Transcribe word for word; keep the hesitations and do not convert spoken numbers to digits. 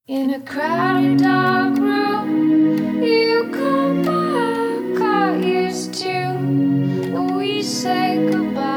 In a crowded dark room, you come back, got used to, and we say goodbye.